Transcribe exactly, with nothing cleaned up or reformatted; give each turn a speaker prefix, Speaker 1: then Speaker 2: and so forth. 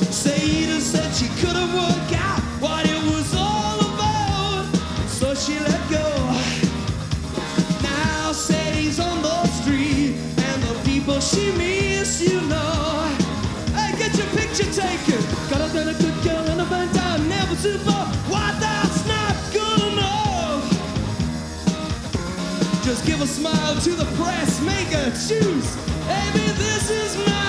Speaker 1: Saida said she couldn't work out what it was all about, so she let go. Now Sadie's on the street, and the people she meets, you know. Hey, get your picture taken. Got a done a good girl in a band down, never too far. Why, that's not good enough. Just give a smile to the press, make a choose. Baby, this is not